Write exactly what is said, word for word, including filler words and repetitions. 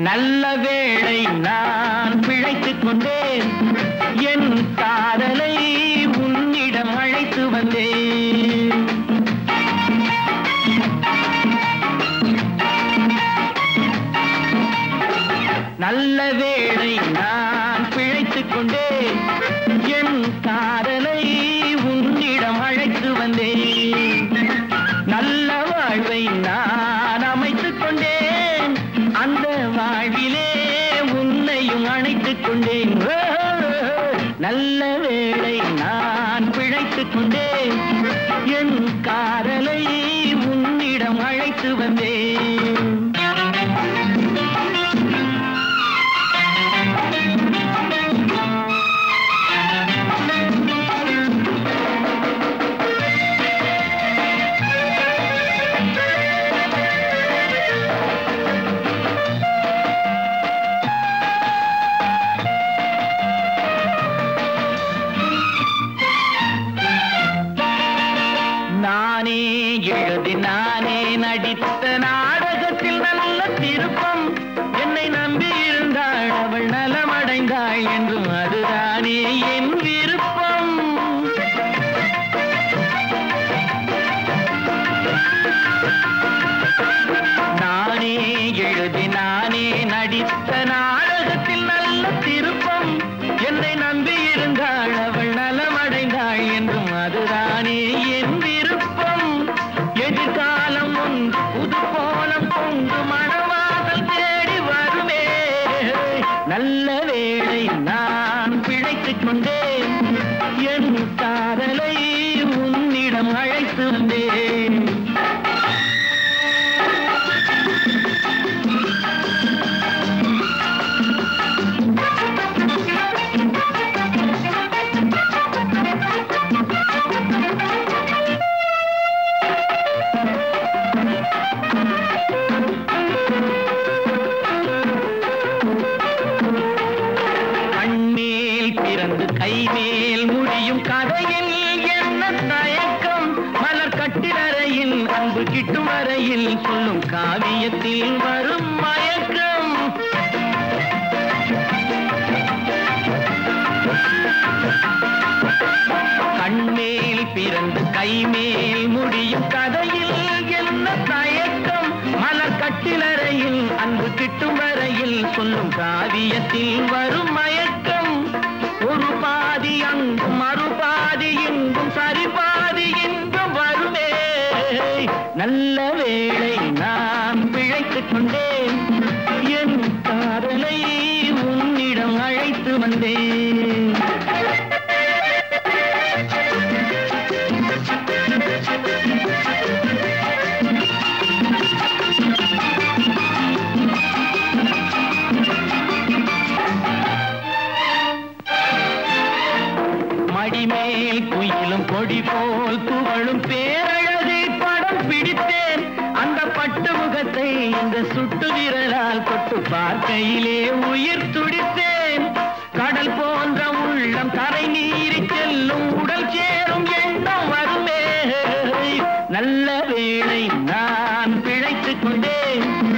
நல்ல வேளை நான் பிழைத்துக் கொண்டேன், என் காதலை உன்னிடம் அழைத்து வந்தேன். நல்ல வேளை நான் பிழைத்துக் கொண்டேன், என் காதலை உன்னிடம் அழைத்து வந்தேன். நல்ல வாழ்வை நான் அமைத்துக் கொண்டேன், அந்த வாழ்விலே உன்னையும் அணைத்துக் கொண்டேன். நல்ல வேளை நான் பிழைத்துக் கொண்டேன், என் காதலை உன்னிடம் அழைத்து வந்தேன். நானே எழுதி நானே நடித்த நாடகத்தில் நல்ல திருப்பம், என்னை நம்பி இருந்தாள் அவள் நலமடைந்தாள் என்றும் அதுதானே என் விருப்பம். நானே எழுதி நானே நடித்த நாடகத்தில் நல்ல திருப்பம், என்னை நம்பி இருந்தாள் அவள் நலமடைந்தாள் என்றும் அதுதானே என் விருப்பம். எதிர்காலம் ஒன்று புது கோலம் கொண்டு மணவாசல் தேடி வருமே. நல்ல வேளை நான் பிழைத்துக் கொண்டேன், என் காதலை உன்னிடம் அழைத்து வந்தேன். பிறந்து கைமேல் முடியும் கதையில் என்ன தயக்கம், மலர் கட்டிலறையில் அன்பு கிட்டும் வரையில் சொல்லும் காவியத்தில் வரும் மயக்கம். கண்மேல் பிறந்து கைமேல் முடியும் கதையில் என்ன தயக்கம், மலர் கட்டிலறையில் அன்பு கிட்டும் வரையில் சொல்லும் காவியத்தில் வரும் மயக்கம். ஒரு பாதி அங்கும் மறுபாதி இங்கும் சரிபாதி இங்கும் வருமே. நல்ல வேளை நான் பிழைத்துக் கொண்டேன், என் காதலை உன்னிடம் அழைத்து வந்தேன். மடிமேல் குயிலும் கொடி போல் துவளும் பேரழகை படம் பிடித்தேன், அந்த பட்டு முகத்தை இந்த சுட்டு விரலால் தொட்டு பார்க்கையிலே உயிர் துடித்தேன். கடல் போன்ற உள்ளம் கரை நீரி செல்லும் உடல் சேரும் எண்ணம் வருமே. நல்ல வேளை நான் பிழைத்துக் கொண்டேன்,